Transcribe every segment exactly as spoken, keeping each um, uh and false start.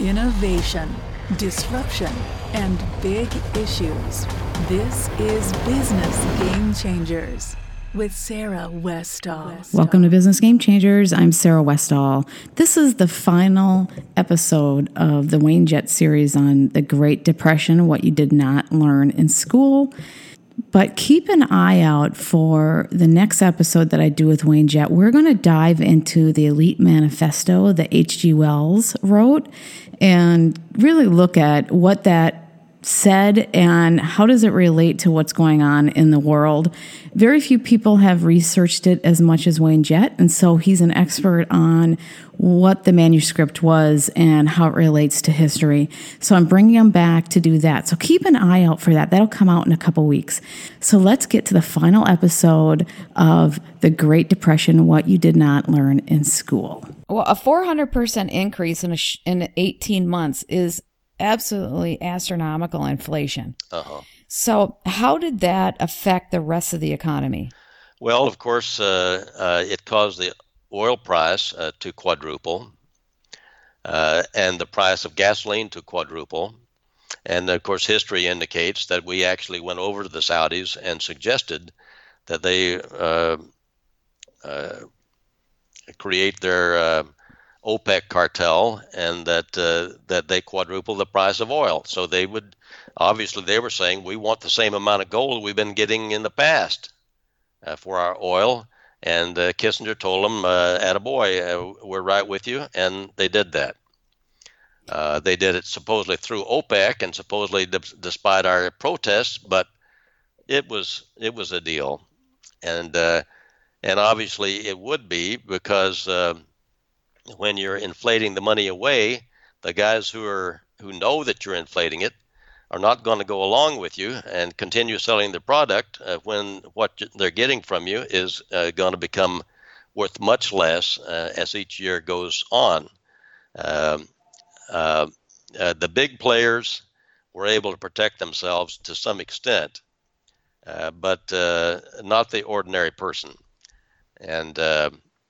Innovation, disruption, and big issues. This is Business Game Changers with Sarah Westall. Welcome to Business Game Changers. I'm Sarah Westall. This is the final episode of the Wayne Jett series on the Great Depression, what you did not learn in school. But keep an eye out for the next episode that I do with Wayne Jett. We're going to dive into the Elite Manifesto that H G Wells wrote and really look at what that said and how does it relate to what's going on in the world. Very few people have researched it as much as Wayne Jett, and so he's an expert on what the manuscript was and how it relates to history. So I'm bringing him back to do that. So keep an eye out for that. That'll come out in a couple weeks. So let's get to the final episode of The Great Depression, What You Did Not Learn in School. Well, a four hundred percent increase in a sh- in eighteen months is absolutely astronomical inflation. Uh-huh. So how did that affect the rest of the economy? Well, of course, uh, uh, it caused the oil price uh, to quadruple uh, and the price of gasoline to quadruple. And, of course, history indicates that we actually went over to the Saudis and suggested that they uh, uh, create their uh, OPEC cartel and that uh, that they quadruple the price of oil. So they would, obviously they were saying, we want the same amount of gold we've been getting in the past uh, for our oil. And uh, Kissinger told them, uh, attaboy, uh, we're right with you. And they did that. Uh, they did it supposedly through OPEC and supposedly d- despite our protests, but it was it was a deal. And, uh, and obviously it would be because uh, when you're inflating the money away, the guys who are who know that you're inflating it are not going to go along with you and continue selling the product uh, when what they're getting from you is uh, going to become worth much less uh, as each year goes on. Um, uh, uh, the big players were able to protect themselves to some extent, uh, but uh, not the ordinary person. And uh,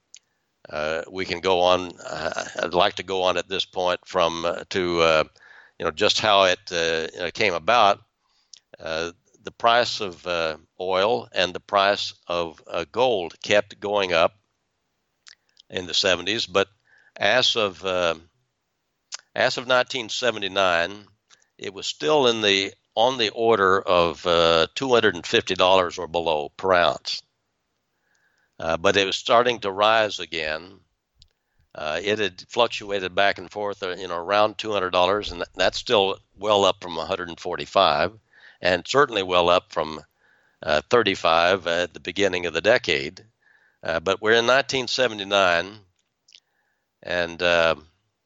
Uh, we can go on. Uh, I'd like to go on at this point from uh, to uh, you know just how it uh, came about. Uh, the price of uh, oil and the price of uh, gold kept going up in the seventies, but as of uh, as of nineteen seventy-nine, it was still in the on the order of uh, two hundred fifty dollars or below per ounce. Uh, but it was starting to rise again. Uh, it had fluctuated back and forth, uh, you know, around two hundred dollars, and that's still well up from one hundred forty-five, and certainly well up from uh, thirty-five at the beginning of the decade. Uh, but we're in nineteen seventy-nine, and uh,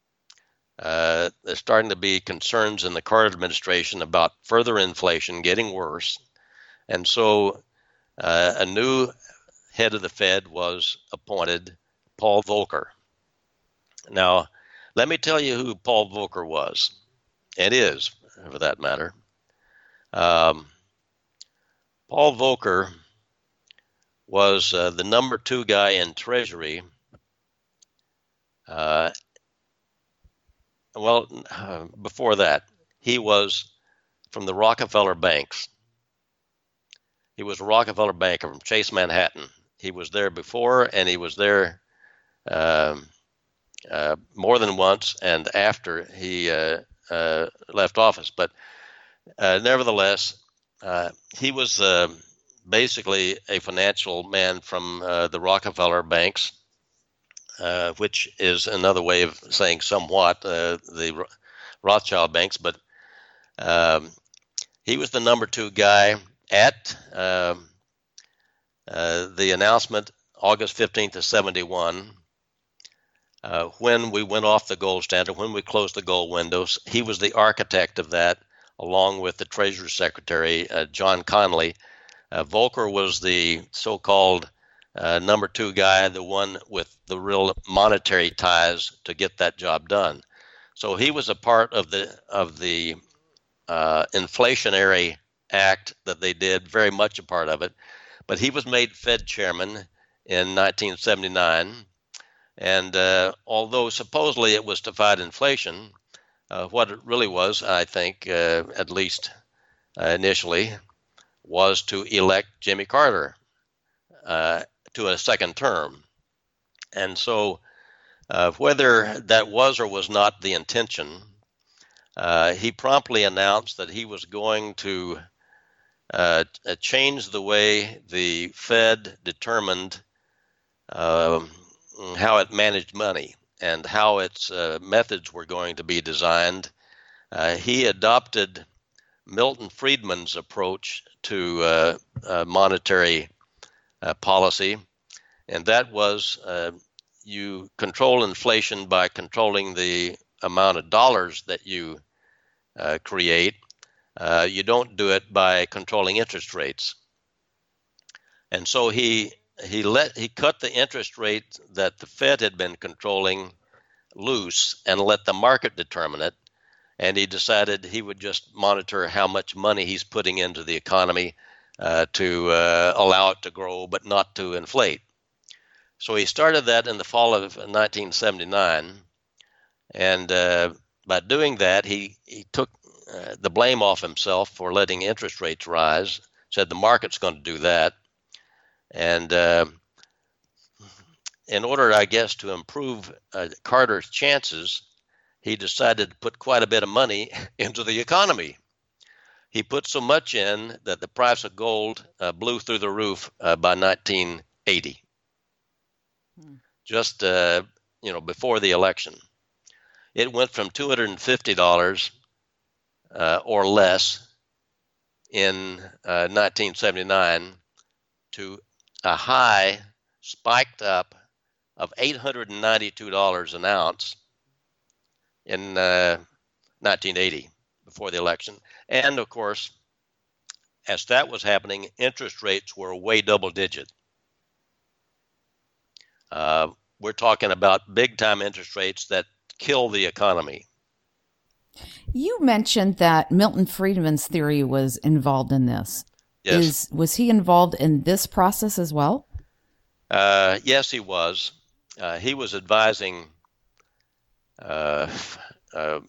uh, there's starting to be concerns in the Carter administration about further inflation getting worse, and so uh, a new head of the Fed was appointed, Paul Volcker. Now, let me tell you who Paul Volcker was, and is, for that matter. Um, Paul Volcker was uh, the number two guy in Treasury. Uh, well, uh, before that, he was from the Rockefeller banks. He was a Rockefeller banker from Chase Manhattan. He was there before, and he was there um, uh, more than once and after he uh, uh, left office. But uh, nevertheless, uh, he was uh, basically a financial man from uh, the Rockefeller banks, uh, which is another way of saying somewhat uh, the Rothschild banks. But um, he was the number two guy at um, Uh, the announcement, August fifteenth of seventy-one, uh, when we went off the gold standard, when we closed the gold windows, he was the architect of that, along with the Treasury Secretary, uh, John Connally. Uh, Volcker was the so-called uh, number two guy, the one with the real monetary ties to get that job done. So he was a part of the of the uh, inflationary act that they did, very much a part of it. But he was made Fed chairman in nineteen seventy-nine, and uh, although supposedly it was to fight inflation, Uh, what it really was, I think, uh, at least uh, initially, was to elect Jimmy Carter uh, to a second term. And so uh, whether that was or was not the intention, uh, he promptly announced that he was going to uh, change the way the Fed determined uh, how it managed money and how its uh, methods were going to be designed. Uh, he adopted Milton Friedman's approach to uh, uh, monetary uh, policy, and that was uh, you control inflation by controlling the amount of dollars that you uh, create. Uh, you don't do it by controlling interest rates. And so he he let he cut the interest rate that the Fed had been controlling loose and let the market determine it. And he decided he would just monitor how much money he's putting into the economy uh, to uh, allow it to grow, but not to inflate. So he started that in the fall of nineteen seventy-nine. And uh, by doing that, he, he took uh, the blame off himself for letting interest rates rise, said the market's going to do that. And uh, in order, I guess, to improve uh, Carter's chances, he decided to put quite a bit of money into the economy. He put so much in that the price of gold uh, blew through the roof uh, by nineteen eighty, hmm. just uh, you know before the election. It went from two hundred fifty dollars uh, or less in uh, nineteen seventy-nine to a high spiked up of eight hundred ninety-two dollars an ounce in uh, nineteen eighty, before the election. And of course, as that was happening, interest rates were way double digit. Uh, we're talking about big time interest rates that kill the economy. You mentioned that Milton Friedman's theory was involved in this. Yes. Is, was he involved in this process as well? Uh, yes, he was. Uh, he was advising uh, uh,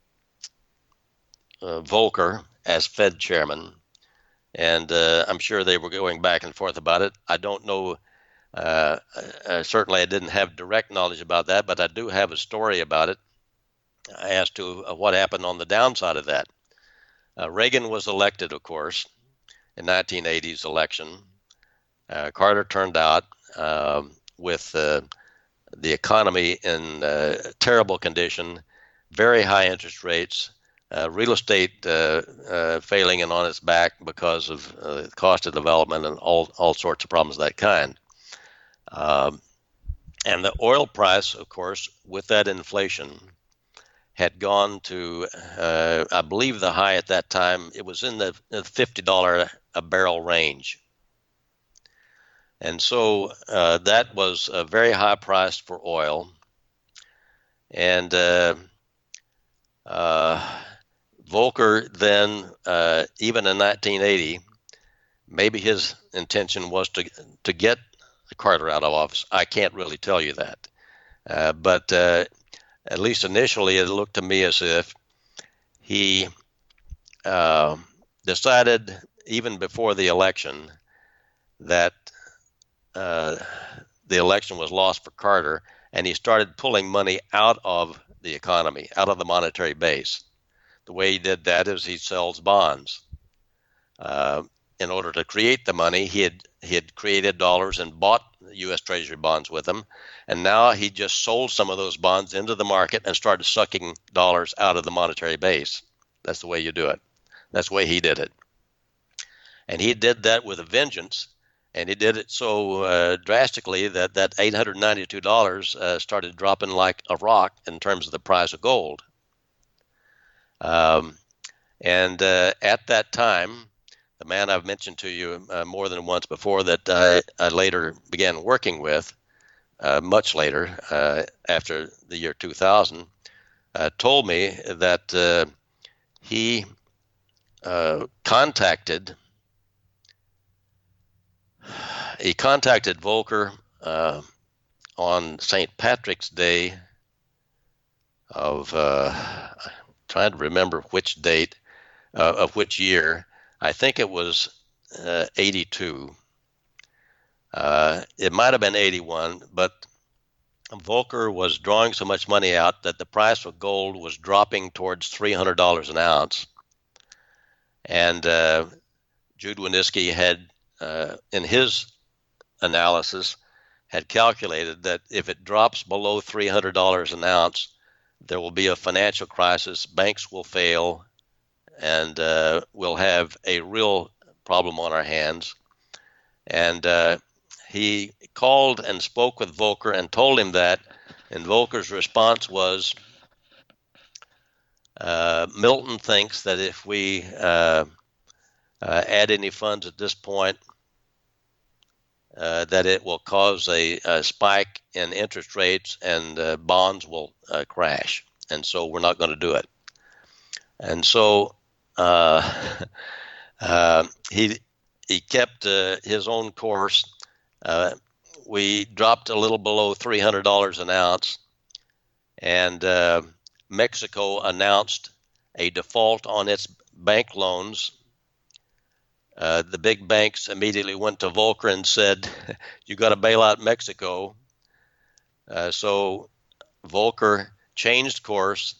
uh, Volcker as Fed chairman, and uh, I'm sure they were going back and forth about it. I don't know. Uh, uh, certainly, I didn't have direct knowledge about that, but I do have a story about it as to uh, what happened on the downside of that. Uh, Reagan was elected, of course, in nineteen eighty's election. Uh, Carter turned out uh, with uh, the economy in uh, terrible condition, very high interest rates, uh, real estate uh, uh, failing and on its back because of uh, the cost of development and all, all sorts of problems of that kind. Um, and the oil price, of course, with that inflation, had gone to, uh, I believe the high at that time, it was in the fifty dollars a barrel range. And so uh, that was a very high price for oil. And uh, uh, Volcker then, uh, even in nineteen eighty, maybe his intention was to to get Carter out of office. I can't really tell you that. Uh, but uh, at least initially, it looked to me as if he uh, decided, even before the election, that uh, the election was lost for Carter, and he started pulling money out of the economy, out of the monetary base. The way he did that is he sells bonds. Uh, in order to create the money, he had he had created dollars and bought U S Treasury bonds with them, and now he just sold some of those bonds into the market and started sucking dollars out of the monetary base. That's the way you do it. That's the way he did it. And he did that with a vengeance, and he did it so uh, drastically that that eight hundred ninety-two dollars uh, started dropping like a rock in terms of the price of gold. Um, and uh, at that time, the man I've mentioned to you uh, more than once before that I, I later began working with, uh, much later, uh, after the year two thousand, uh, told me that uh, he uh, contacted he contacted Volcker uh, on Saint Patrick's Day of uh, trying to remember which date uh, of which year. I think it was uh, eighty-two. Uh, it might have been eighty-one, but Volcker was drawing so much money out that the price of gold was dropping towards three hundred dollars an ounce. And uh, Jude Wanniski had, uh, in his analysis, had calculated that if it drops below three hundred dollars an ounce, there will be a financial crisis, banks will fail, and uh, we'll have a real problem on our hands. And uh, he called and spoke with Volcker and told him that, and Volcker's response was, uh, Milton thinks that if we uh, uh, add any funds at this point, uh, that it will cause a, a spike in interest rates and uh, bonds will uh, crash. And so we're not going to do it. And so uh, uh, he he kept uh, his own course. Uh, we dropped a little below three hundred dollars an ounce, and uh, Mexico announced a default on its bank loans. Uh, the big banks immediately went to Volcker and said, you got to bail out Mexico. Uh, so Volcker changed course,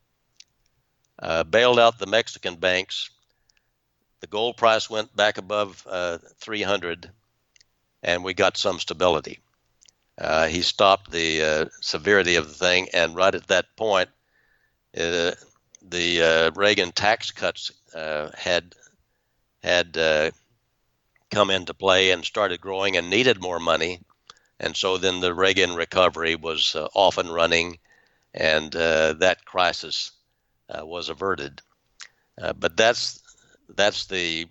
uh, bailed out the Mexican banks. The gold price went back above uh, three hundred, and we got some stability. Uh, he stopped the uh, severity of the thing, and right at that point, uh, the uh, Reagan tax cuts uh, had had uh, come into play and started growing and needed more money. And so then the Reagan recovery was uh, off and running, and uh, that crisis uh, was averted. Uh, but that's that's the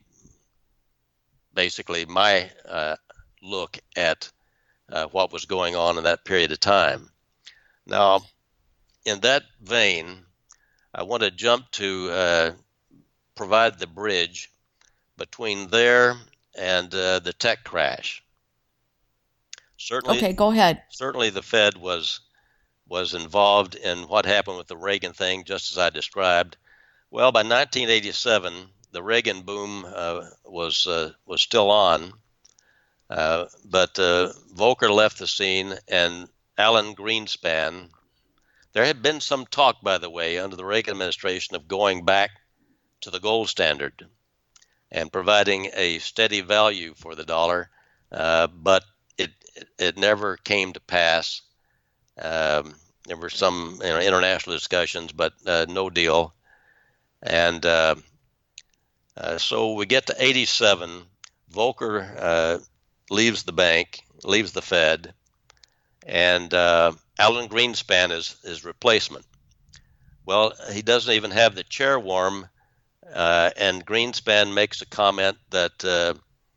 basically my uh, look at uh, what was going on in that period of time. Now, in that vein, I want to jump to uh, provide the bridge between there and uh, the tech crash. Certainly, okay, go ahead. Certainly, the Fed was was involved in what happened with the Reagan thing, just as I described. Well, by nineteen eighty-seven, the Reagan boom uh, was uh, was still on, uh, but uh, Volcker left the scene, and Alan Greenspan. There had been some talk, by the way, under the Reagan administration of going back to the gold standard and providing a steady value for the dollar, uh, but it, it it never came to pass. Um, there were some you know, international discussions, but uh, no deal. And uh, uh, so we get to eighty-seven. Volcker uh, leaves the bank, leaves the Fed, and uh, Alan Greenspan is his replacement. Well, he doesn't even have the chair warm. Uh, and Greenspan makes a comment that uh,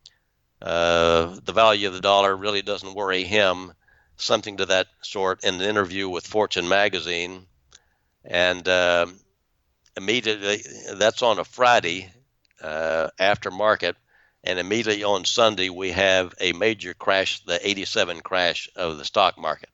uh, the value of the dollar really doesn't worry him, something to that sort, in an interview with Fortune magazine. And uh, immediately, that's on a Friday uh, after market, and immediately on Sunday we have a major crash, the eighty-seven crash of the stock market.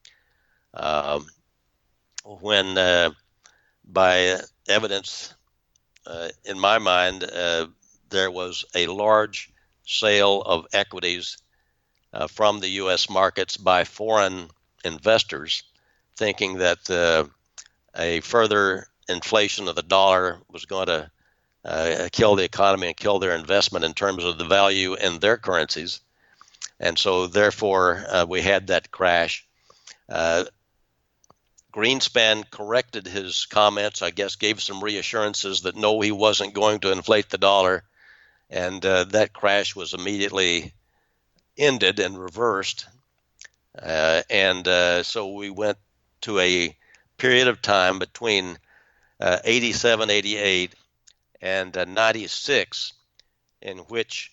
Um, when uh, by evidence, Uh, in my mind, uh, there was a large sale of equities uh, from the U S markets by foreign investors, thinking that uh, a further inflation of the dollar was going to uh, kill the economy and kill their investment in terms of the value in their currencies. And so, therefore, uh, we had that crash. Uh, Greenspan corrected his comments, I guess, gave some reassurances that no, he wasn't going to inflate the dollar. And uh, that crash was immediately ended and reversed. Uh, and uh, so we went to a period of time between uh, eighty-seven, eighty-eight and uh, ninety-six in which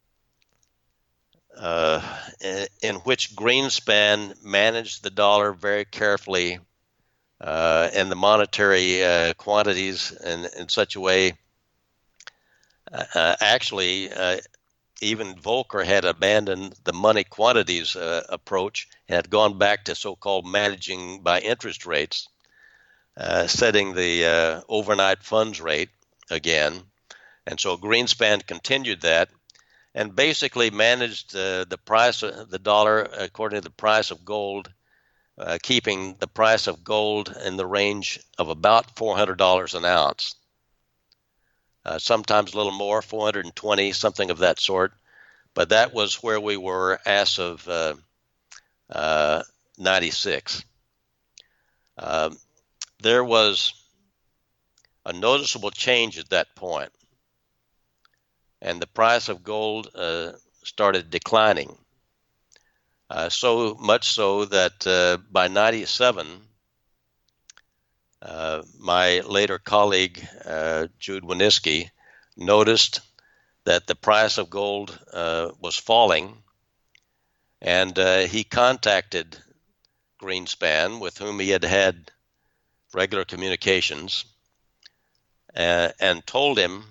uh, in, in which Greenspan managed the dollar very carefully uh, and the monetary uh, quantities in, in such a way. Uh, actually, uh, even Volcker had abandoned the money quantities uh, approach and had gone back to so-called managing by interest rates. uh, setting the uh, overnight funds rate again. And so Greenspan continued that and basically managed uh, the price of the dollar according to the price of gold, uh, keeping the price of gold in the range of about four hundred dollars an ounce. Uh, sometimes a little more, four hundred twenty, something of that sort. But that was where we were as of uh, uh, ninety-six. Uh, there was a noticeable change at that point, and the price of gold uh, started declining. Uh, so much so that uh, by ninety-seven, uh, my later colleague, uh, Jude Wanniski, noticed that the price of gold uh, was falling, and uh, he contacted Greenspan, with whom he had had regular communications, uh, and told him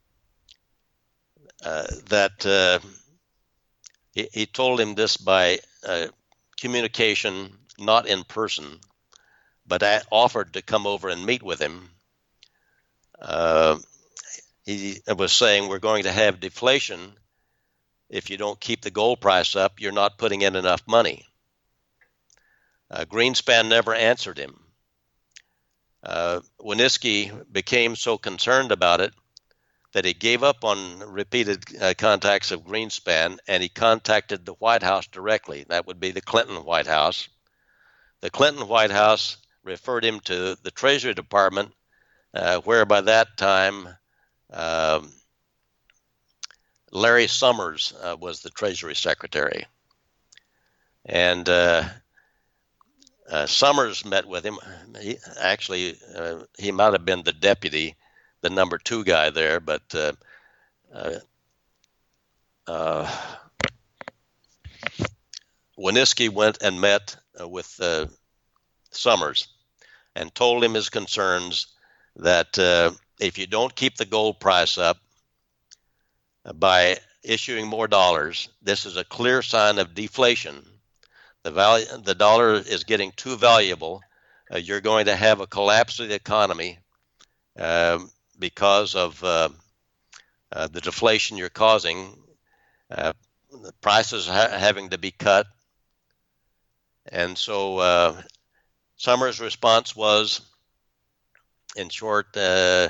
uh, that uh, he, he told him this by uh, communication, not in person, but I offered to come over and meet with him. Uh, he was saying, we're going to have deflation. If you don't keep the gold price up, you're not putting in enough money. Uh, Greenspan never answered him. Uh, Wanniski became so concerned about it that he gave up on repeated uh, contacts of Greenspan, and he contacted the White House directly. That would be the Clinton White House. The Clinton White House referred him to the Treasury Department, uh, where by that time um, Larry Summers uh, was the Treasury Secretary. And uh, uh, Summers met with him. He, actually, uh, he might have been the deputy, the number two guy there, but uh, uh, uh, Wanniski went and met uh, with uh, Summers and told him his concerns that uh, if you don't keep the gold price up uh, by issuing more dollars, this is a clear sign of deflation. The value, the dollar is getting too valuable. Uh, you're going to have a collapse of the economy uh, because of uh, uh, the deflation you're causing, uh, the prices ha- having to be cut. And so uh, Summers' response was, in short, uh,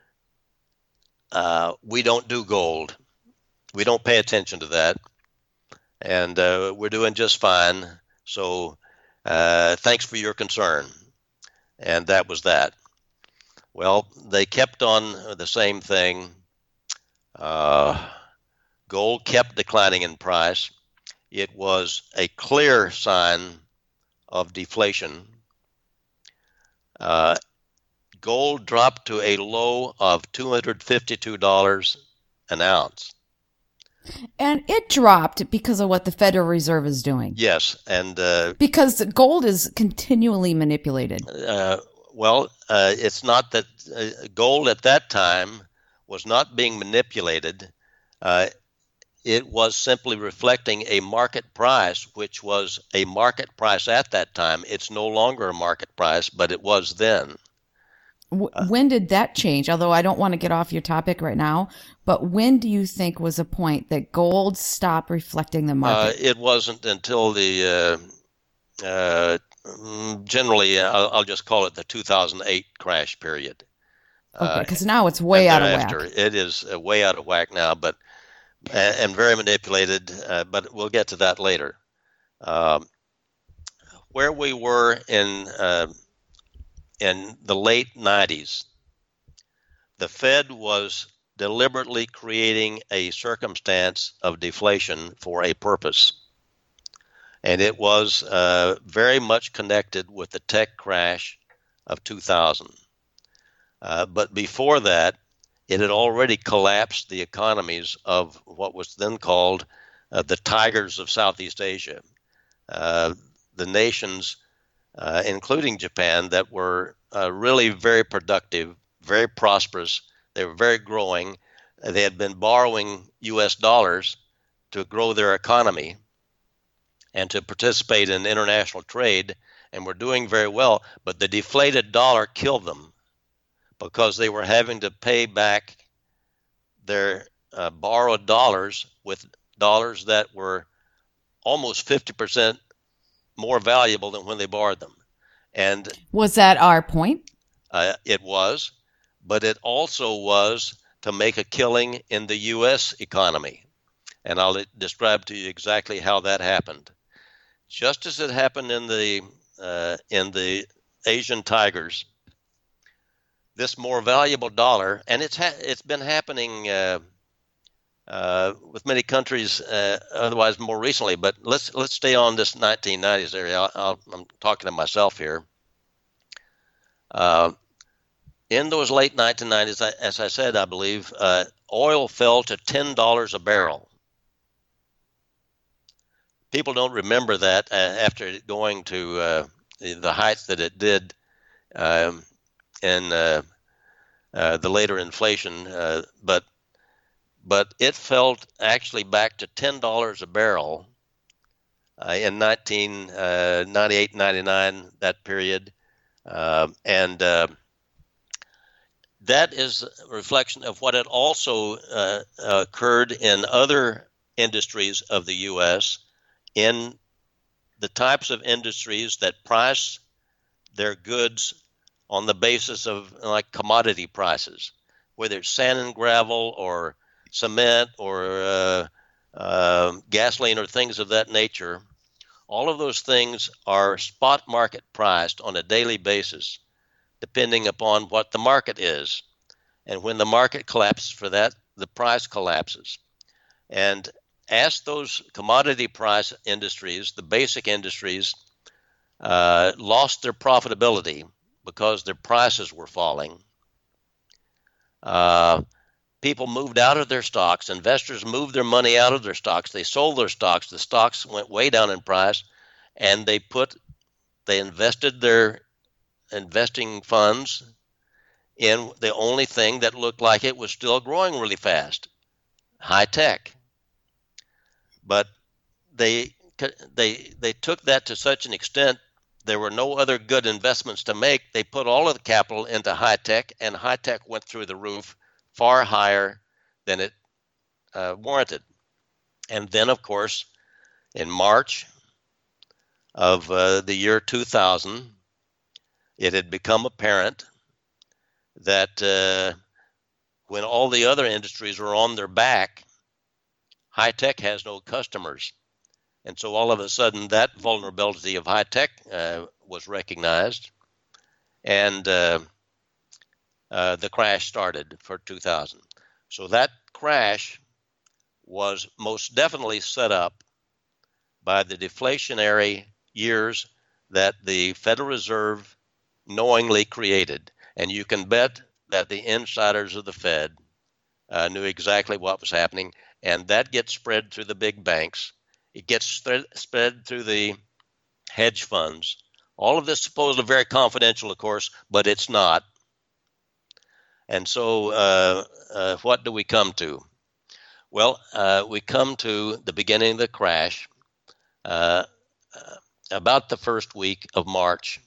uh, we don't do gold. We don't pay attention to that. And uh, we're doing just fine. So uh, thanks for your concern. And that was that. Well, they kept on the same thing. Uh, gold kept declining in price. It was a clear sign of deflation. Uh, gold dropped to a low of two hundred fifty-two dollars an ounce. And it dropped because of what the Federal Reserve is doing. Yes, and uh, because gold is continually manipulated. Uh, well, uh, it's not that uh, gold at that time was not being manipulated. Uh, it was simply reflecting a market price, which was a market price at that time. It's no longer a market price, but it was then. When did that change? Although I don't want to get off your topic right now, but when do you think was a point that gold stopped reflecting the market? Uh, it wasn't until the, uh, uh, generally, I'll, I'll just call it the two thousand eight crash period. Okay, because uh, now it's way out of whack. It is uh, way out of whack now, but and very manipulated, uh, but we'll get to that later. Um, where we were in... Uh, In the late nineties, the Fed was deliberately creating a circumstance of deflation for a purpose. And it was uh, very much connected with the tech crash of two thousand. Uh, but before that, it had already collapsed the economies of what was then called uh, the tigers of Southeast Asia, uh, the nations Uh, including Japan, that were uh, really very productive, very prosperous. They were very growing. They had been borrowing U S dollars to grow their economy and to participate in international trade, and were doing very well, but the deflated dollar killed them because they were having to pay back their uh, borrowed dollars with dollars that were almost fifty percent more valuable than when they borrowed them. And was that our point? Uh, it was, but it also was to make a killing in the U S economy. And I'll describe to you exactly how that happened. Just as it happened in the uh, in the Asian tigers, this more valuable dollar, and it's ha- it's been happening uh, uh, with many countries uh, otherwise more recently. But let's let's stay on this nineteen nineties area. I'll, I'll, I'm talking to myself here. Uh, in those late nineteen nineties, as I said, I believe uh, oil fell to ten dollars a barrel. People don't remember that uh, after going to uh, the heights that it did um, in uh, uh, the later inflation, uh, but but it fell actually back to ten dollars a barrel uh, in nineteen ninety-eight, ninety-nine, that period, uh, and uh, that is a reflection of what had also uh, occurred in other industries of the U S, in the types of industries that price their goods on the basis of like commodity prices, whether it's sand and gravel or cement or uh, uh, gasoline or things of that nature. All of those things are spot market priced on a daily basis, depending upon what the market is. And when the market collapses for that, the price collapses. And as those commodity price industries, the basic industries, uh, lost their profitability because their prices were falling, uh, people moved out of their stocks. Investors moved their money out of their stocks. They sold their stocks. The stocks went way down in price, and they put, they invested their investing funds in the only thing that looked like it was still growing really fast, high tech. But they they they took that to such an extent there were no other good investments to make. They put all of the capital into high tech, and high tech went through the roof, far higher than it uh, warranted. And then, of course, in March of uh, the year two thousand, it had become apparent that uh, when all the other industries were on their back, high tech has no customers. And so all of a sudden that vulnerability of high tech uh, was recognized, and uh, uh, the crash started for two thousand. So that crash was most definitely set up by the deflationary years that the Federal Reserve knowingly created. And you can bet that the insiders of the Fed uh, knew exactly what was happening, and that gets spread through the big banks. It gets spread, spread through the hedge funds. All of this is supposedly very confidential, of course, but it's not. And so uh, uh, what do we come to? Well, uh, we come to the beginning of the crash uh, uh, about the first week of March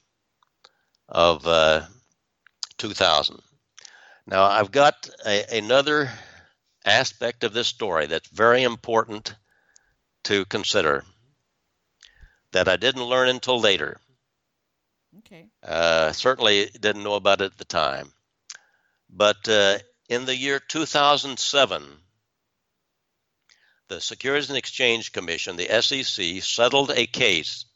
of uh, two thousand. Now, I've got a, another aspect of this story that's very important to consider that I didn't learn until later. Okay. Uh, certainly didn't know about it at the time. But uh, in the year two thousand seven, the Securities and Exchange Commission, the S E C, settled a case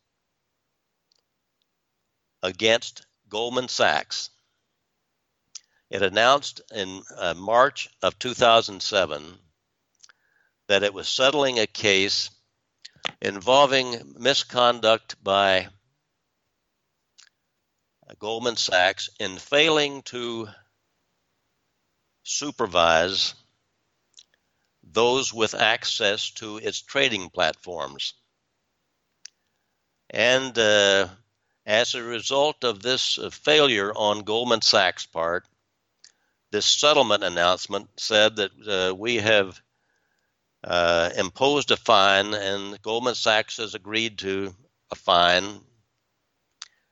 against Goldman Sachs. It announced in uh, March of two thousand seven that it was settling a case involving misconduct by Goldman Sachs in failing to supervise those with access to its trading platforms. And uh, as a result of this uh, failure on Goldman Sachs' part, this settlement announcement said that uh, we have uh, imposed a fine, and Goldman Sachs has agreed to a fine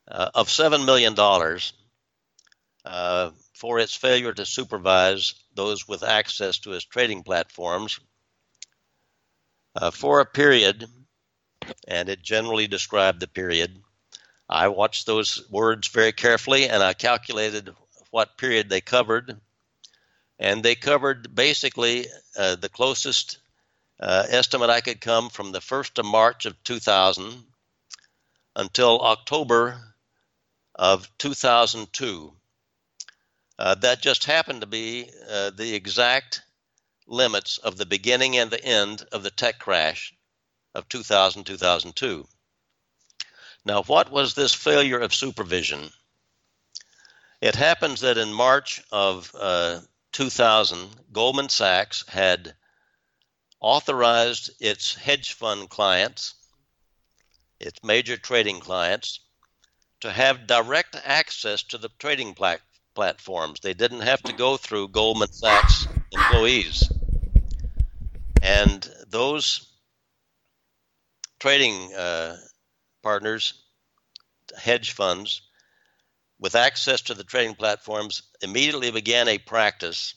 uh, of seven million dollars uh, for its failure to supervise those with access to its trading platforms uh, for a period, and it generally described the period. I watched those words very carefully, and I calculated what period they covered, and they covered basically uh, the closest uh, estimate I could come from the first of March of two thousand until October of two thousand two. Uh, that just happened to be uh, the exact limits of the beginning and the end of the tech crash of two thousand to two thousand two. Now, what was this failure of supervision? It happens that in March of uh, two thousand, Goldman Sachs had authorized its hedge fund clients, its major trading clients, to have direct access to the trading plat- platforms. They didn't have to go through Goldman Sachs employees. And those trading uh, partners, hedge funds, with access to the trading platforms, immediately began a practice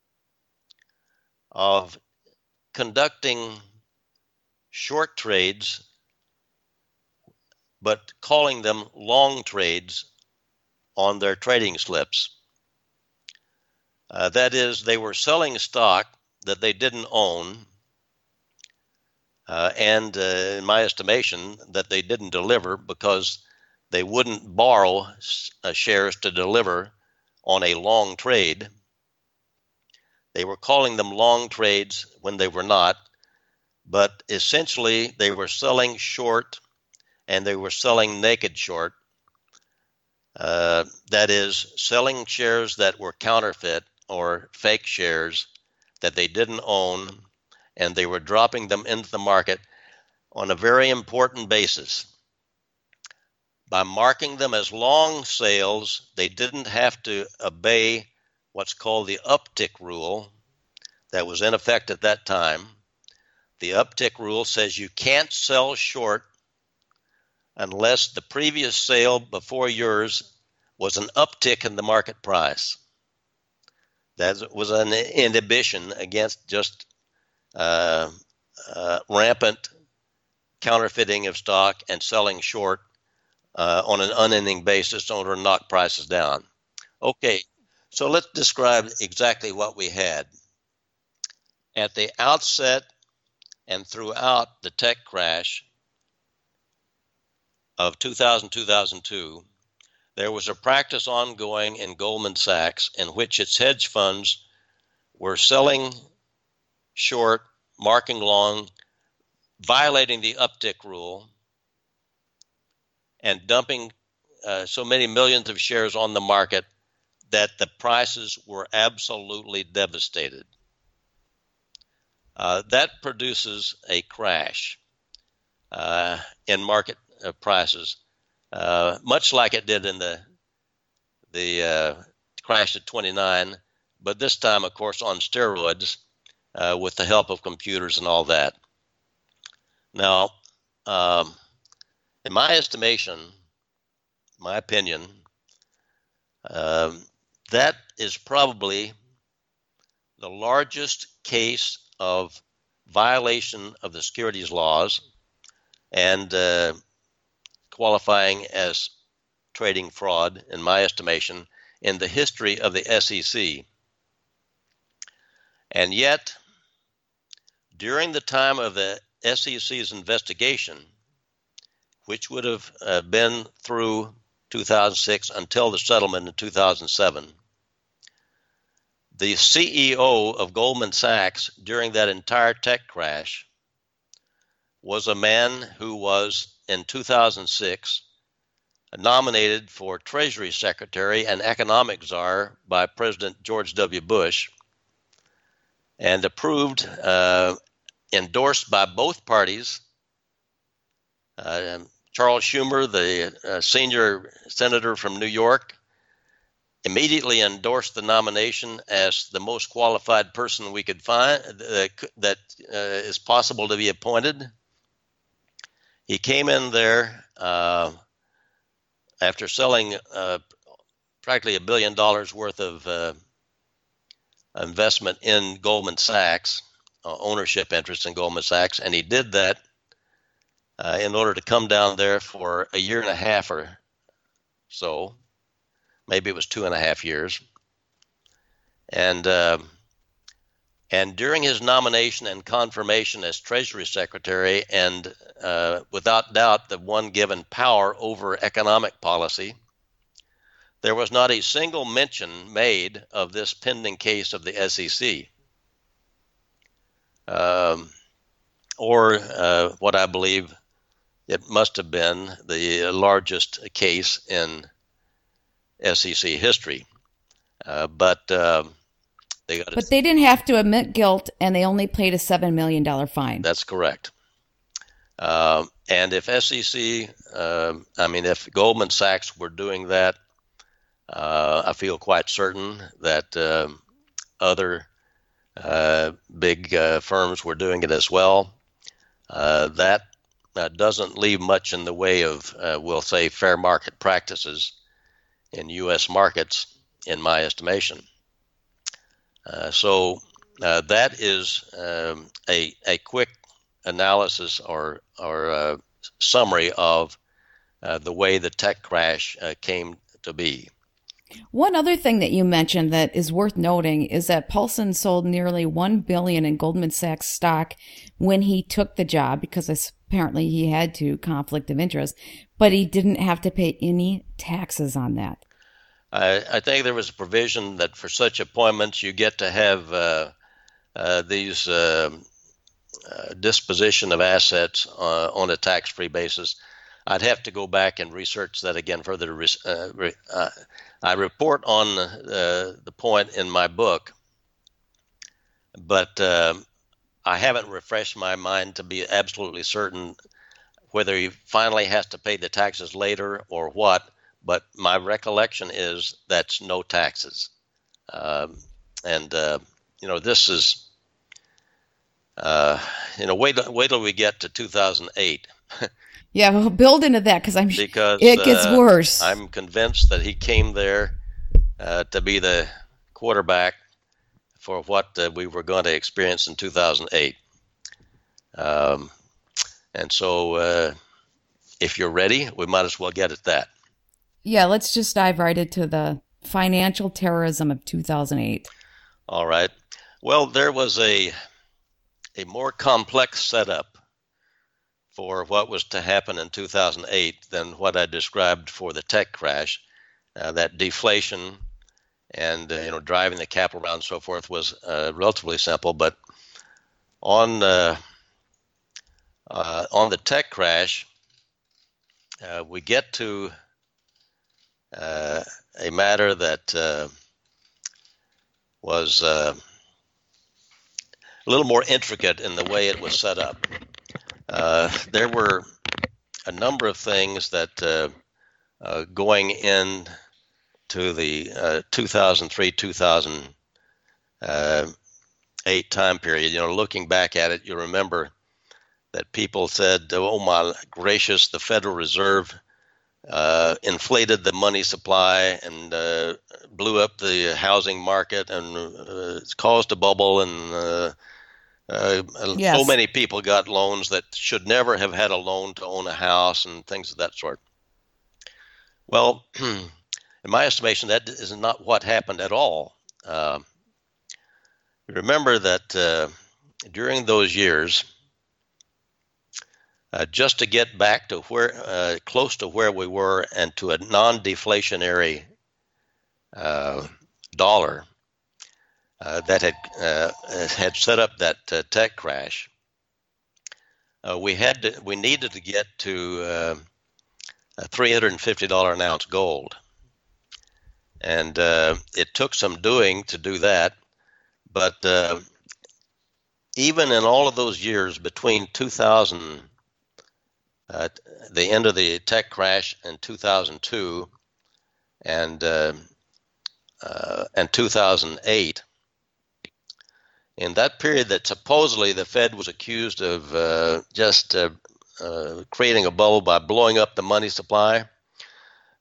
of conducting short trades, but calling them long trades on their trading slips. Uh, that is, they were selling stock that they didn't own, uh, and uh, in my estimation, that they didn't deliver because they wouldn't borrow uh, shares to deliver on a long trade. They were calling them long trades when they were not, but essentially they were selling short, and they were selling naked short. Uh, that is, selling shares that were counterfeit or fake shares that they didn't own, and they were dropping them into the market on a very important basis. By marking them as long sales, they didn't have to obey what's called the uptick rule that was in effect at that time. The uptick rule says you can't sell short unless the previous sale before yours was an uptick in the market price. That was an inhibition against just uh, uh, rampant counterfeiting of stock and selling short uh, on an unending basis in order to knock prices down. Okay, so let's describe exactly what we had. At the outset and throughout the tech crash of two thousand to two thousand two, there was a practice ongoing in Goldman Sachs in which its hedge funds were selling short, marking long, violating the uptick rule, and dumping uh, so many millions of shares on the market that the prices were absolutely devastated. Uh, that produces a crash uh, in market uh, prices, uh, much like it did in the the uh, crash at twenty-nine, but this time, of course, on steroids uh, with the help of computers and all that. Now, um, in my estimation, my opinion, um, that is probably the largest case of violation of the securities laws and uh, qualifying as trading fraud, in my estimation, in the history of the S E C. And yet, during the time of the S E C's investigation, which would have uh, been through two thousand six until the settlement in two thousand seven, the C E O of Goldman Sachs during that entire tech crash was a man who was, in two thousand six, nominated for Treasury Secretary and Economic Czar by President George W. Bush, and approved, uh, endorsed by both parties. Uh, Charles Schumer, the uh, senior senator from New York, immediately endorsed the nomination as the most qualified person we could find uh, that uh, is possible to be appointed. He came in there uh, after selling uh, practically a billion dollars worth of uh, investment in Goldman Sachs, uh, ownership interest in Goldman Sachs, and he did that uh, in order to come down there for a year and a half or so. Maybe it was two and a half years. And uh, and during his nomination and confirmation as Treasury Secretary, and uh, without doubt the one given power over economic policy, there was not a single mention made of this pending case of the S E C, um, or uh, what I believe it must have been the largest case in S E C history. Uh, but uh, they got. But they didn't have to admit guilt, and they only paid a seven million dollar fine. That's correct. Uh, and if S E C, uh, I mean, if Goldman Sachs were doing that, uh, I feel quite certain that uh, other uh, big uh, firms were doing it as well. Uh, that uh, doesn't leave much in the way of, uh, we'll say, fair market practices in U S markets, in my estimation. Uh, so uh, that is um, a a quick analysis or or uh, summary of uh, the way the tech crash uh, came to be. One other thing that you mentioned that is worth noting is that Paulson sold nearly one billion dollars in Goldman Sachs stock when he took the job, because apparently he had to, conflict of interest, but he didn't have to pay any taxes on that. I, I think there was a provision that for such appointments you get to have uh, uh, these uh, uh, disposition of assets uh, on a tax-free basis. I'd have to go back and research that again further. Uh, re, uh, I report on uh, the point in my book, but uh, I haven't refreshed my mind to be absolutely certain whether he finally has to pay the taxes later or what. But my recollection is that's no taxes. Um, and, uh, you know, this is, uh, you know, wait, wait till we get to two thousand eight. Yeah, well, build into that because I'm because it gets uh, worse. I'm convinced that he came there uh, to be the quarterback for what uh, we were going to experience in two thousand eight. Um, and so uh, if you're ready, we might as well get at that. Yeah, let's just dive right into the financial terrorism of two thousand eight. All right. Well, there was a a more complex setup for what was to happen in two thousand eight than what I described for the tech crash. Uh, that deflation and uh, you know driving the capital around and so forth was uh, relatively simple, but on uh, uh, on the tech crash, uh, we get to Uh, a matter that uh, was uh, a little more intricate in the way it was set up. Uh, there were a number of things that uh, uh, going in to the uh, two thousand three two thousand eight time period, you know, looking back at it, you remember that people said, oh my gracious, the Federal Reserve Uh, inflated the money supply and uh, blew up the housing market and uh, caused a bubble, and uh, uh, yes. so many people got loans that should never have had a loan to own a house and things of that sort. Well, in my estimation, that is not what happened at all. Uh, remember that uh, during those years, Uh, just to get back to where, uh, close to where we were and to a non-deflationary uh, dollar uh, that had uh, had set up that uh, tech crash, uh, we had to, we needed to get to uh, three hundred fifty dollars an ounce gold, and uh, it took some doing to do that. But uh, even in all of those years between two thousand. Uh, the end of the tech crash in two thousand two and uh, uh, and two thousand eight, in that period that supposedly the Fed was accused of uh, just uh, uh, creating a bubble by blowing up the money supply,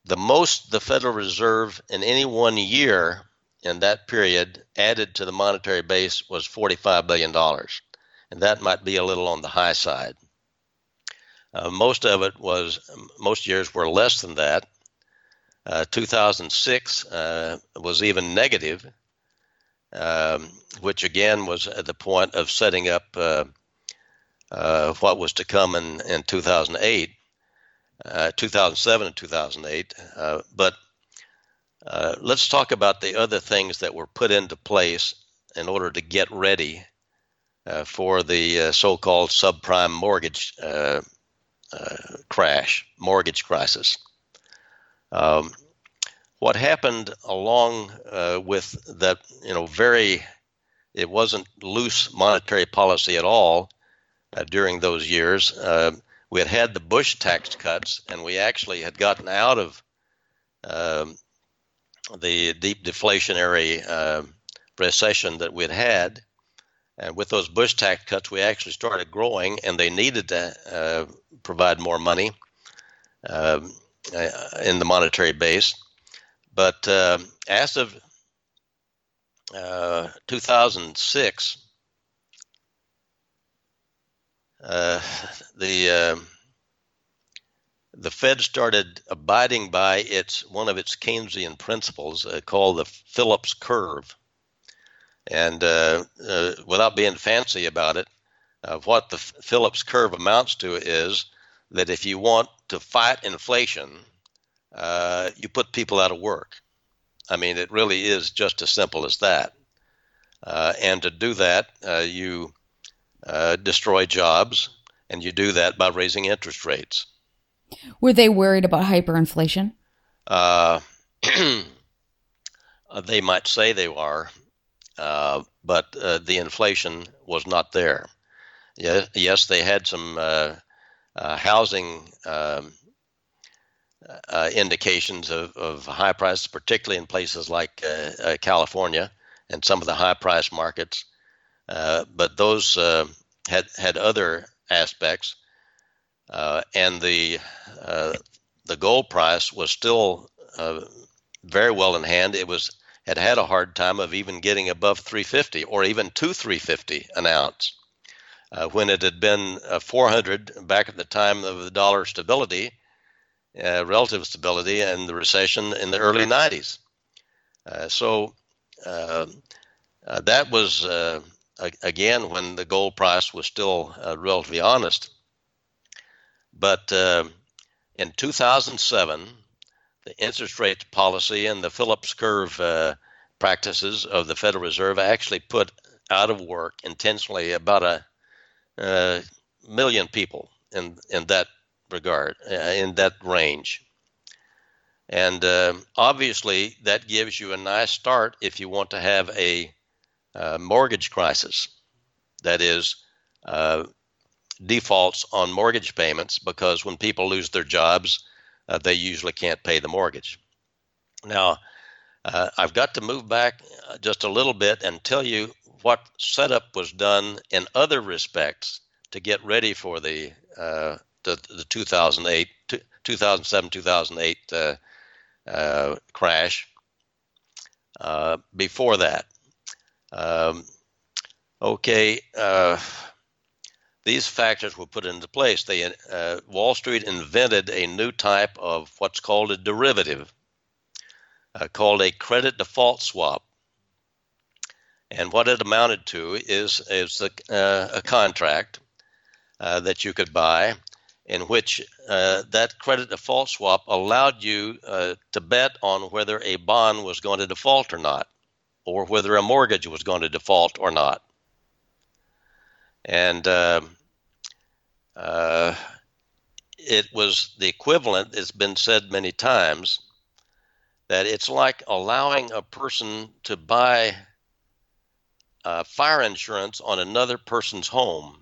the most the Federal Reserve in any one year in that period added to the monetary base was forty-five billion dollars, and that might be a little on the high side. Uh, most of it was, most years were less than that. Uh, two thousand six uh, was even negative, um, which again was at the point of setting up uh, uh, what was to come in, in two thousand eight, uh, two thousand seven and two thousand eight. Uh, but uh, let's talk about the other things that were put into place in order to get ready uh, for the uh, so-called subprime mortgage uh, uh, crash, mortgage crisis. Um, what happened along uh, with that, you know, very, it wasn't loose monetary policy at all uh, during those years. Uh, we had had the Bush tax cuts, and we actually had gotten out of um, the deep deflationary uh, recession that we had had. And with those Bush tax cuts, we actually started growing, and they needed to uh, provide more money uh, in the monetary base. But uh, as of uh, two thousand six, uh, the uh, the Fed started abiding by its one of its Keynesian principles uh, called the Phillips curve. And uh, uh, without being fancy about it, uh, what the Phillips curve amounts to is that if you want to fight inflation, uh, you put people out of work. I mean, it really is just as simple as that. Uh, and to do that, uh, you uh, destroy jobs, and you do that by raising interest rates. Were they worried about hyperinflation? Uh, they might say they are. Uh, but uh, the inflation was not there. Yeah, yes, they had some uh, uh, housing um, uh, indications of, of high prices, particularly in places like uh, uh, California and some of the high-price markets. Uh, but those uh, had had other aspects, uh, and the uh, the gold price was still uh, very well in hand. It was. had had a hard time of even getting above three fifty or even to three fifty an ounce. Uh, when it had been uh, four hundred back at the time of the dollar stability, uh, relative stability, and the recession in the early nineties. Uh, so uh, uh, that was, uh, again, when the gold price was still uh, relatively honest. But uh, in two thousand seven, the interest rate policy and the Phillips curve uh, practices of the Federal Reserve actually put out of work intentionally about a uh, million people in in that regard, uh, in that range. And uh, obviously that gives you a nice start if you want to have a uh, mortgage crisis. That is, uh, defaults on mortgage payments, because when people lose their jobs, Uh, they usually can't pay the mortgage. Now, uh, I've got to move back just a little bit and tell you what setup was done in other respects to get ready for the uh, the, the two thousand eight, two thousand seven, two thousand eight uh, uh, crash. Uh, before that, um, okay. Uh, These factors were put into place. They, uh, Wall Street invented a new type of what's called a derivative, uh, called a credit default swap. And what it amounted to is, is a, uh, a contract uh, that you could buy in which uh, that credit default swap allowed you uh, to bet on whether a bond was going to default or not, or whether a mortgage was going to default or not. And uh, uh, it was the equivalent, it's been said many times, that it's like allowing a person to buy uh, fire insurance on another person's home.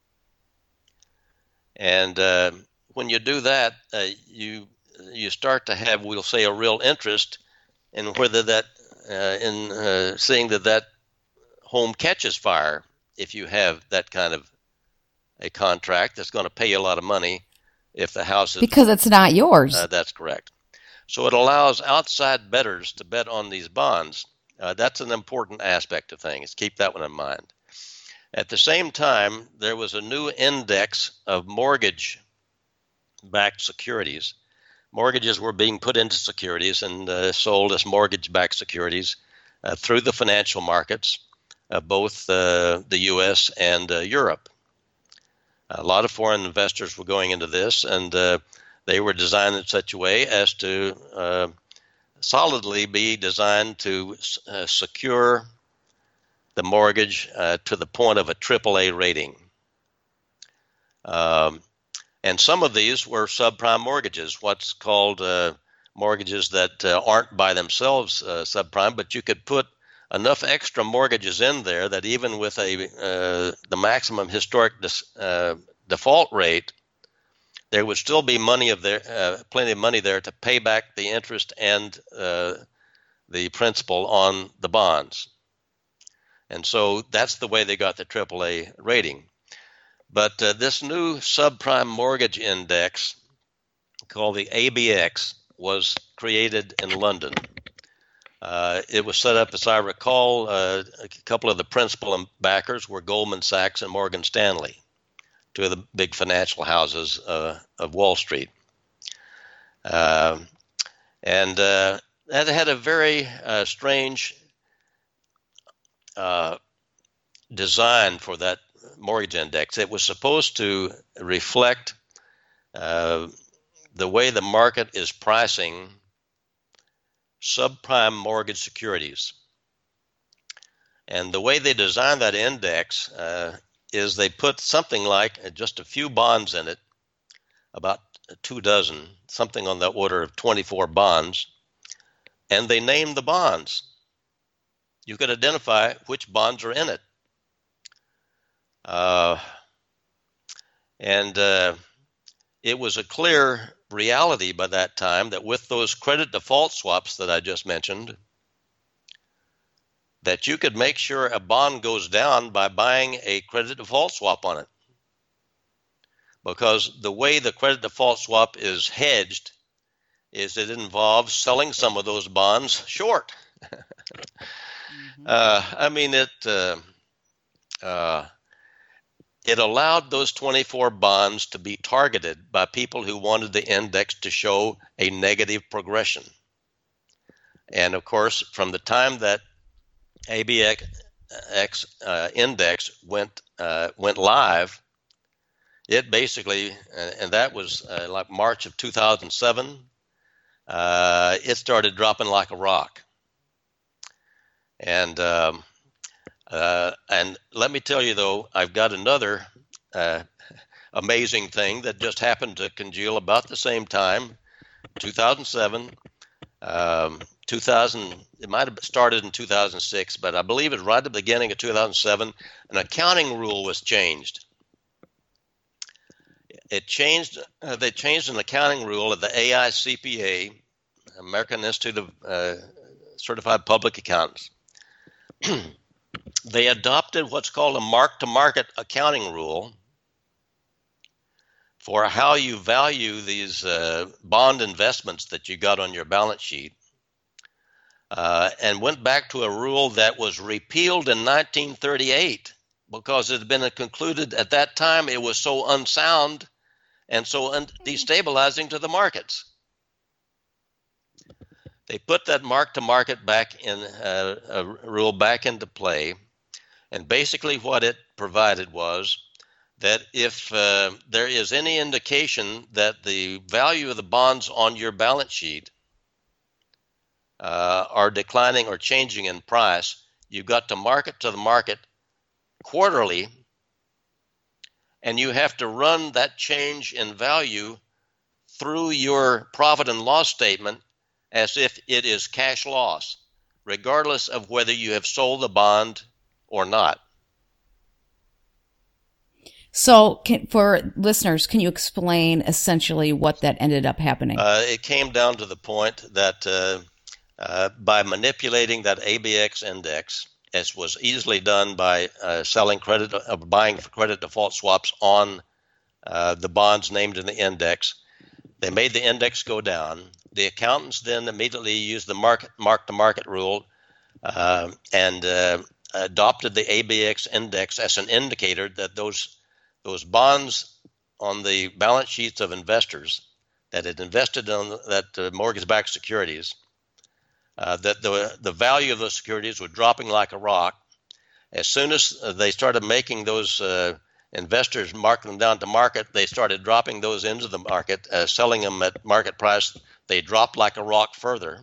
And uh, when you do that, uh, you you start to have, we'll say, a real interest in whether that, uh, in uh, seeing that that home catches fire. If you have that kind of a contract that's going to pay you a lot of money if the house is... Because it's not yours. Uh, that's correct. So it allows outside bettors to bet on these bonds. Uh, that's an important aspect of things. Keep that one in mind. At the same time, there was a new index of mortgage-backed securities. Mortgages were being put into securities and uh, sold as mortgage-backed securities uh, through the financial markets of both uh, the U S and uh, Europe. A lot of foreign investors were going into this, and uh, they were designed in such a way as to uh, solidly be designed to uh, secure the mortgage uh, to the point of a triple A rating. Um, and some of these were subprime mortgages, what's called uh, mortgages that uh, aren't by themselves uh, subprime, but you could put enough extra mortgages in there that even with a uh, the maximum historic dis, uh, default rate, there would still be money of there, uh, plenty of money there to pay back the interest and uh, the principal on the bonds. And so that's the way they got the triple A rating. But uh, this new subprime mortgage index called the A B X was created in London. Uh, it was set up, as I recall, uh, a couple of the principal backers were Goldman Sachs and Morgan Stanley, two of the big financial houses uh, of Wall Street. Uh, and uh, that had a very uh, strange uh, design for that mortgage index. It was supposed to reflect uh, the way the market is pricing subprime mortgage securities. And the way they designed that index uh, is they put something like just a few bonds in it, about two dozen, something on the order of twenty-four bonds, and they named the bonds. You could identify which bonds are in it. Uh, and uh, it was a clear reality by that time that with those credit default swaps that I just mentioned, that you could make sure a bond goes down by buying a credit default swap on it. Because the way the credit default swap is hedged is it involves selling some of those bonds short. mm-hmm. uh, I mean, it uh, uh, it allowed those twenty-four bonds to be targeted by people who wanted the index to show a negative progression. And of course, from the time that A B X uh, index went uh, went live, it basically, uh, and that was uh, like March of two thousand seven, uh, it started dropping like a rock. And um, uh, and let me tell you, though, I've got another uh, amazing thing that just happened to congeal about the same time, two thousand seven. Um, two thousand, it might have started in two thousand six, but I believe it was right at the beginning of two thousand seven, an accounting rule was changed. It changed, uh, they changed an accounting rule of the A I C P A, American Institute of uh, Certified Public Accountants. They adopted what's called a mark-to-market accounting rule for how you value these uh, bond investments that you got on your balance sheet, uh, and went back to a rule that was repealed in nineteen thirty-eight because it had been concluded at that time it was so unsound and so un- destabilizing to the markets. They put that mark-to-market back in uh, a rule back into play, and basically what it provided was that if uh, there is any indication that the value of the bonds on your balance sheet uh, are declining or changing in price, you've got to mark it to the market quarterly, and you have to run that change in value through your profit and loss statement as if it is cash loss, regardless of whether you have sold the bond or not. So can, for listeners, can you explain essentially what that ended up happening? Uh, it came down to the point that uh, uh, by manipulating that A B X index, as was easily done by uh, selling credit, uh, buying credit default swaps on uh, the bonds named in the index, They made the index go down. The accountants then immediately used the market mark-to-market rule uh, and uh, adopted the A B X index as an indicator that those those bonds on the balance sheets of investors that had invested on that uh, mortgage-backed securities, uh, that the the value of those securities was dropping like a rock. As soon as they started making those uh, investors mark them down to market, they started dropping those into the market, uh, selling them at market price. They dropped like a rock further.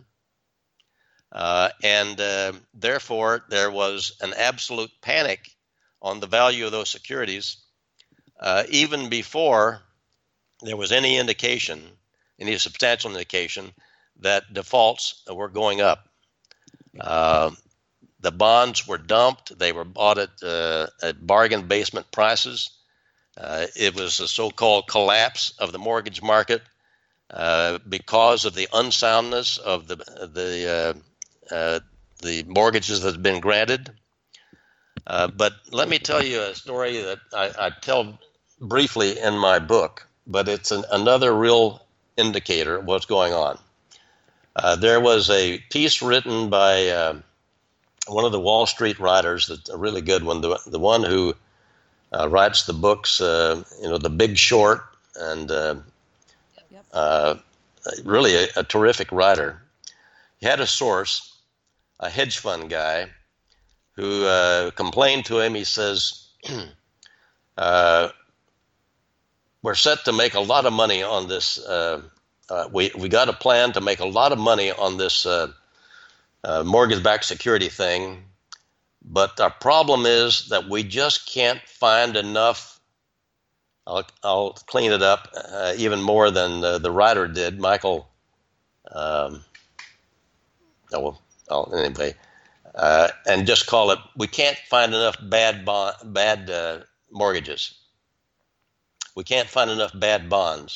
Uh, and uh, therefore, there was an absolute panic on the value of those securities, uh, even before there was any indication, any substantial indication, that defaults were going up. Uh, the bonds were dumped. They were bought at, uh, at bargain basement prices. Uh, it was a so-called collapse of the mortgage market uh, because of the unsoundness of the the uh, uh, the mortgages that had been granted. Uh, but let me tell you a story that I, I tell briefly in my book, but it's an, another real indicator of what's going on. Uh, there was a piece written by uh, one of the Wall Street writers, that's a really good one, the, the one who uh, writes the books, uh, you know, The Big Short, and uh, yep. uh, really a, a terrific writer. He had a source, a hedge fund guy, who uh, complained to him. He says, uh, we're set to make a lot of money on this. Uh, uh, we, we got a plan to make a lot of money on this uh, uh, mortgage-backed security thing, but our problem is that we just can't find enough. I'll, I'll clean it up uh, even more than uh, the writer did, Michael. Um, oh, well, oh, anyway. Uh, and just call it, we can't find enough bad bond, bad uh, mortgages. We can't find enough bad bonds.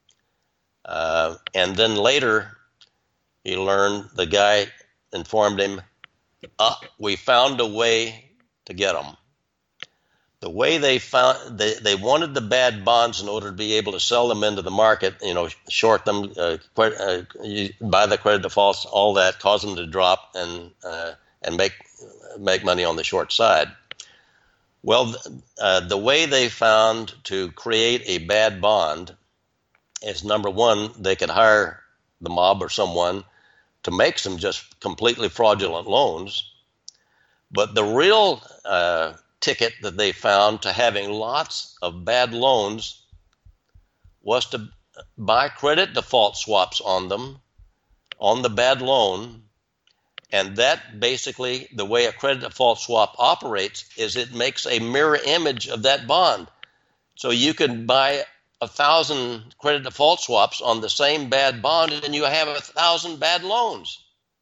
Uh, and then later, he learned, the guy informed him, uh, we found a way to get them. The way they found, they, they wanted the bad bonds in order to be able to sell them into the market, you know, short them, uh, uh, buy the credit defaults, all that, cause them to drop and uh, and make make money on the short side. Well, uh, the way they found to create a bad bond is, number one, they could hire the mob or someone to make some just completely fraudulent loans. But the real uh, ticket that they found to having lots of bad loans was to buy credit default swaps on them, on the bad loan. And that basically, the way a credit default swap operates is it makes a mirror image of that bond. So you can buy a thousand credit default swaps on the same bad bond and you have a thousand bad loans.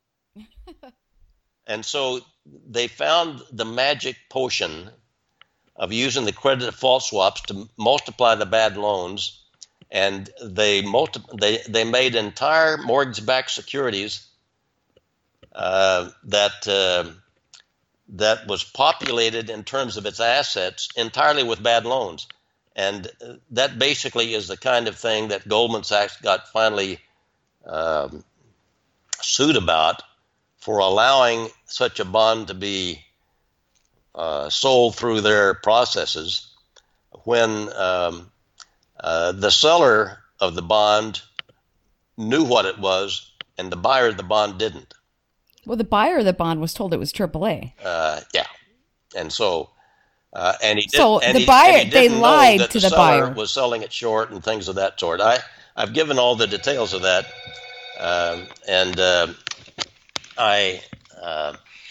And so they found the magic potion of using the credit default swaps to multiply the bad loans. And they multi- they, they made entire mortgage-backed securities Uh, that uh, that was populated in terms of its assets entirely with bad loans. And that basically is the kind of thing that Goldman Sachs got finally um, sued about, for allowing such a bond to be uh, sold through their processes when um, uh, the seller of the bond knew what it was and the buyer of the bond didn't. Well, the buyer of the bond was told it was triple A. Uh, yeah, and so uh, and he did, so and the he, buyer and he they didn't lied know that to the, the seller buyer was selling it short and things of that sort. I I've given all the details of that, um, and uh, I uh,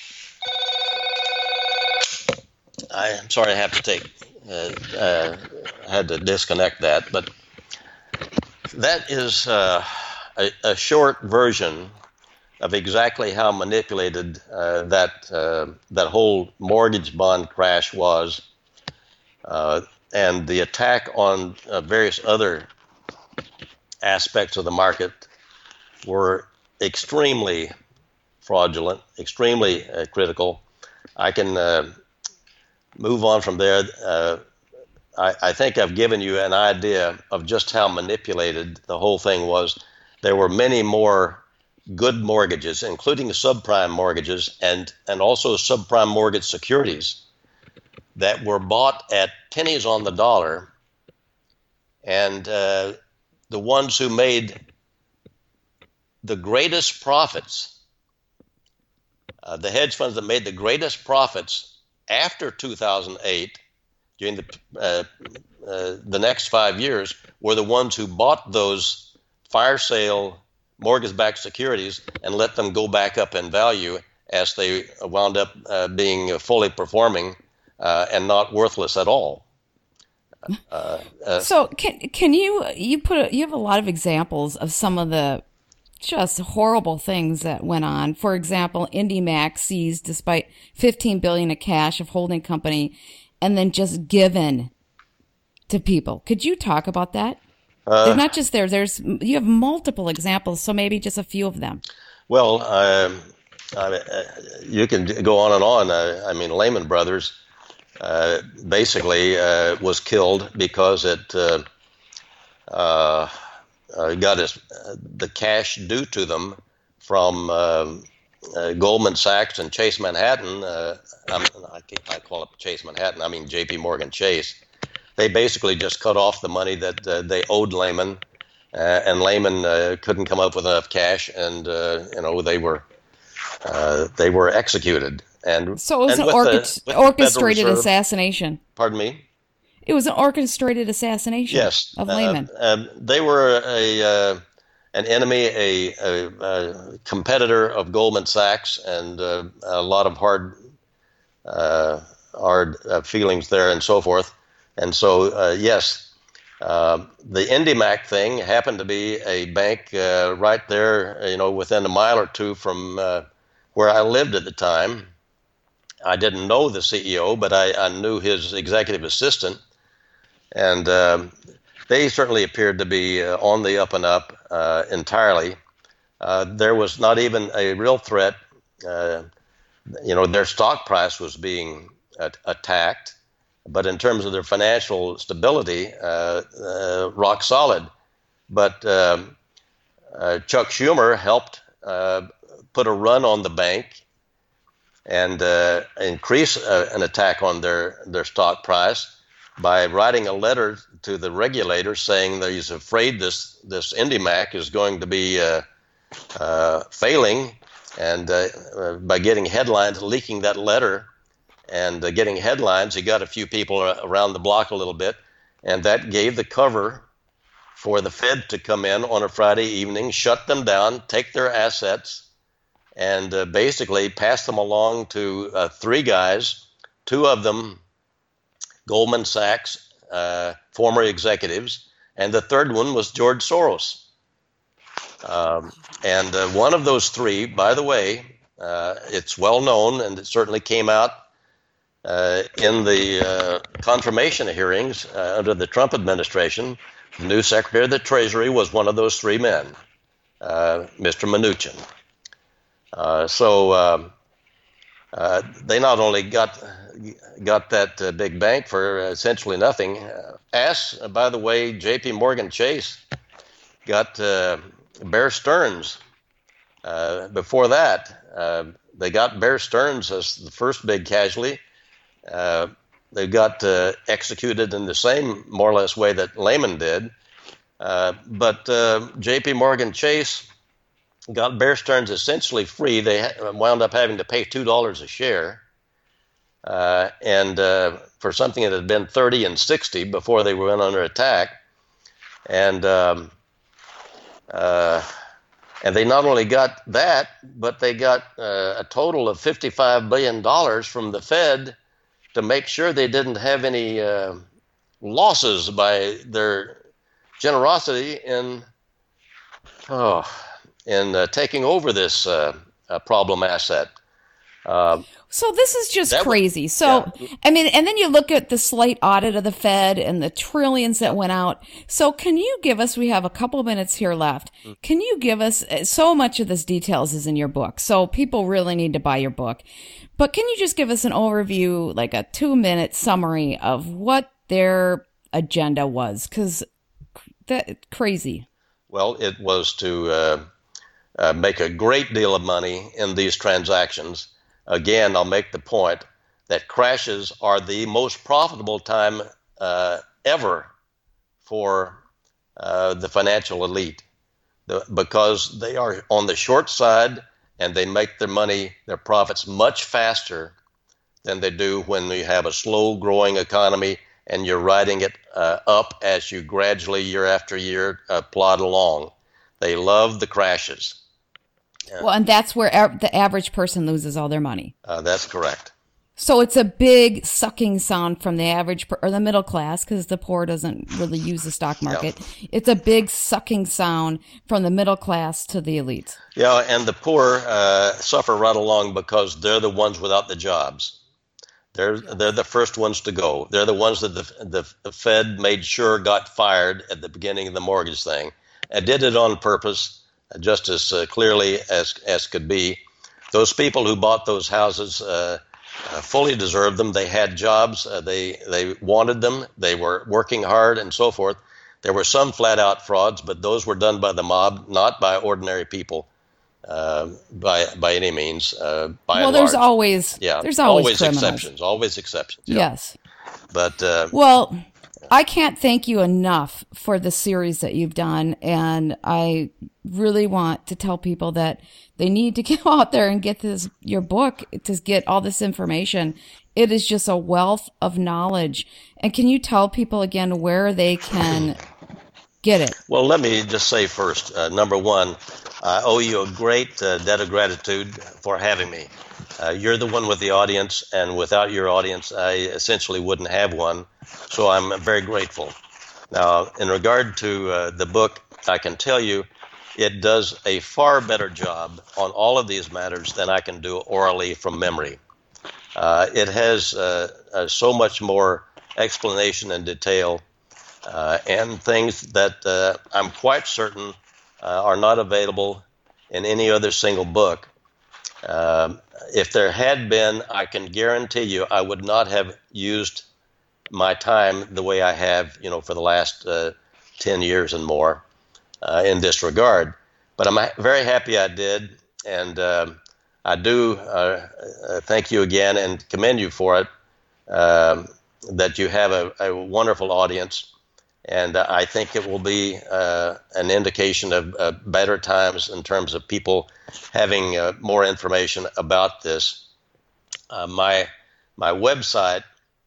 I'm sorry I have to take uh, uh, had to disconnect that, but that is uh, a, a short version of exactly how manipulated uh, that uh, that whole mortgage bond crash was, uh, and the attack on uh, various other aspects of the market were extremely fraudulent, extremely uh, critical. I can uh, move on from there. Uh, I, I think I've given you an idea of just how manipulated the whole thing was. There were many more good mortgages, including subprime mortgages and, and also subprime mortgage securities that were bought at pennies on the dollar. And uh, the ones who made the greatest profits, uh, the hedge funds that made the greatest profits after two thousand eight, during the uh, uh, the next five years, were the ones who bought those fire sale mortgage-backed securities and let them go back up in value as they wound up uh, being fully performing uh, and not worthless at all. Uh, uh, so can can you you put a, you have a lot of examples of some of the just horrible things that went on. For example, IndyMac seized despite fifteen billion dollars of cash of holding company, and then just given to people. Could you talk about that? Uh, They're not just there. There's you have multiple examples, so maybe just a few of them. Well, um, I, uh, you can go on and on. Uh, I mean, Lehman Brothers uh, basically uh, was killed because it uh, uh, uh, got his, uh, the cash due to them from uh, uh, Goldman Sachs and Chase Manhattan. Uh, I'm, I, I call it Chase Manhattan. I mean J P Morgan Chase. They basically just cut off the money that uh, they owed Lehman, uh, and Lehman uh, couldn't come up with enough cash, and uh, you know they were uh, they were executed. And so it was and an orchest- the, orchestrated Reserve, assassination. Pardon me? It was an orchestrated assassination. Yes, of Lehman. Uh, uh, they were a uh, an enemy, a, a, a competitor of Goldman Sachs, and uh, a lot of hard uh, hard uh, feelings there, and so forth. And so, uh, yes, uh, the IndyMac thing happened to be a bank uh, right there, you know, within a mile or two from uh, where I lived at the time. I didn't know the C E O, but I, I knew his executive assistant. And um, they certainly appeared to be uh, on the up and up uh, entirely. Uh, there was not even a real threat. Uh, you know, their stock price was being uh, attacked. But in terms of their financial stability, uh, uh, rock solid. But um, uh, Chuck Schumer helped uh, put a run on the bank and uh, increase uh, an attack on their, their stock price by writing a letter to the regulator saying that he's afraid this, this IndyMac is going to be uh, uh, failing. And uh, uh, by getting headlines, leaking that letter, and uh, getting headlines, he got a few people around the block a little bit, and that gave the cover for the Fed to come in on a Friday evening, shut them down, take their assets, and uh, basically pass them along to uh, three guys, two of them Goldman Sachs, uh, former executives, and the third one was George Soros. Um, and uh, one of those three, by the way, uh, it's well known, and it certainly came out Uh, in the uh, confirmation hearings uh, under the Trump administration. The new Secretary of the Treasury was one of those three men, uh, Mister Mnuchin. Uh, so uh, uh, they not only got got that uh, big bank for essentially nothing. Uh, as, uh, by the way, J P Morgan Chase got uh, Bear Stearns. Uh, before that, uh, they got Bear Stearns as the first big casualty. Uh, they got uh, executed in the same, more or less, way that Lehman did. Uh, but uh, J P Morgan Chase got Bear Stearns essentially free. They ha- wound up having to pay two dollars a share. Uh, and uh, for something that had been thirty and sixty before they went under attack. And um, uh, and they not only got that, but they got uh, a total of fifty-five billion dollars from the Fed to make sure they didn't have any uh, losses by their generosity in oh, in uh, taking over this uh, uh, problem asset. Uh, so this is just crazy. Was, so, yeah. I mean, and then you look at the slight audit of the Fed and the trillions that went out. So can you give us, we have a couple of minutes here left. Can you give us, so much of this details is in your book, so people really need to buy your book. But can you just give us an overview, like a two minute summary of what their agenda was? Because that crazy. Well, it was to uh, uh, make a great deal of money in these transactions. Again, I'll make the point that crashes are the most profitable time uh, ever for uh, the financial elite, the, because they are on the short side and they make their money, their profits much faster than they do when you have a slow growing economy and you're riding it uh, up as you gradually, year after year, uh, plod along. They love the crashes. Well, and that's where a- the average person loses all their money. Uh, that's correct. So it's a big sucking sound from the average per- or the middle class, because the poor doesn't really use the stock market. Yeah. It's a big sucking sound from the middle class to the elites. Yeah, and the poor uh, suffer right along because they're the ones without the jobs. They're they're the first ones to go. They're the ones that the, the the Fed made sure got fired at the beginning of the mortgage thing, and did it on purpose, just as uh, clearly as as could be. Those people who bought those houses uh, uh, fully deserved them. They had jobs. Uh, they they wanted them. They were working hard and so forth. There were some flat out frauds, but those were done by the mob, not by ordinary people. Uh, by by any means, uh, by well, and there's large. always yeah, there's always, always criminals. exceptions, always exceptions. Yeah. Yes, but uh, well, I can't thank you enough for the series that you've done, and I really want to tell people that they need to go out there and get this your book to get all this information. It is just a wealth of knowledge. And can you tell people again where they can get it? Well, let me just say first, uh, number one, I owe you a great uh, debt of gratitude for having me. Uh, you're the one with the audience, and without your audience, I essentially wouldn't have one. So I'm very grateful. Now, in regard to uh, the book, I can tell you it does a far better job on all of these matters than I can do orally from memory. Uh, it has uh, uh, so much more explanation and detail uh, and things that uh, I'm quite certain uh, are not available in any other single book. Um, if there had been, I can guarantee you I would not have used my time the way I have, you know, for the last uh, ten years and more uh, in this regard. But I'm very happy I did, and uh, I do uh, uh, thank you again and commend you for it, uh, that you have a, a wonderful audience. And uh, I think it will be uh, an indication of uh, better times in terms of people having uh, more information about this. Uh, my my website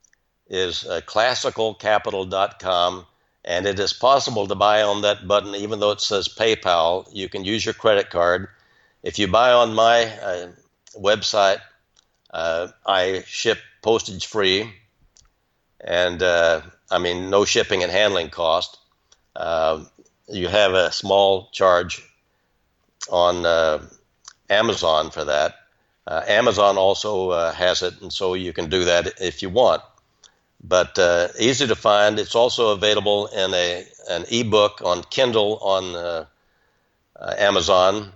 is uh, classical capital dot com, and it is possible to buy on that button, even though it says PayPal. You can use your credit card. If you buy on my uh, website, uh, I ship postage free, and uh, I mean, no shipping and handling cost. Uh, you have a small charge on uh, Amazon for that. Uh, Amazon also uh, has it, and so you can do that if you want. But uh, easy to find. It's also available in a an ebook on Kindle on uh, uh, Amazon,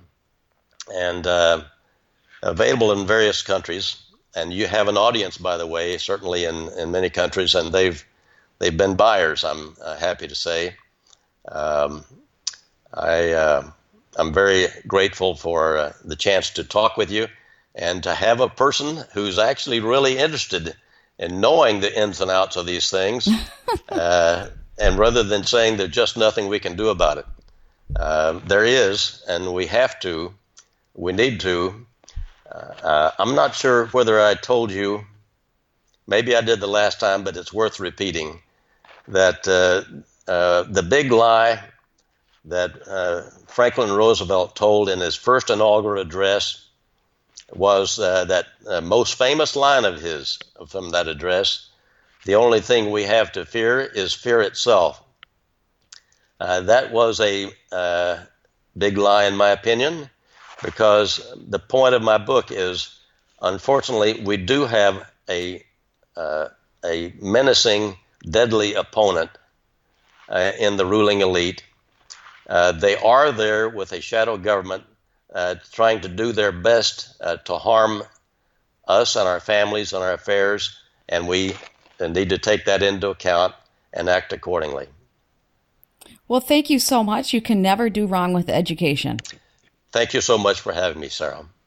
and uh, available in various countries. And you have an audience, by the way, certainly in, in many countries, and they've They've been buyers, I'm uh, happy to say. Um, I, uh, I'm very grateful for uh, the chance to talk with you and to have a person who's actually really interested in knowing the ins and outs of these things, uh, and rather than saying there's just nothing we can do about it. Uh, there is, and we have to, we need to. Uh, I'm not sure whether I told you, maybe I did the last time, but it's worth repeating, that uh, uh, the big lie that uh, Franklin Roosevelt told in his first inaugural address was uh, that uh, most famous line of his from that address: the only thing we have to fear is fear itself. Uh, that was a uh, big lie, in my opinion, because the point of my book is, unfortunately, we do have a uh, a menacing, deadly opponent uh, in the ruling elite. Uh, they are there with a shadow government uh, trying to do their best uh, to harm us and our families and our affairs, and we need to take that into account and act accordingly. Well, thank you so much. You can never do wrong with education. Thank you so much for having me, Sarah.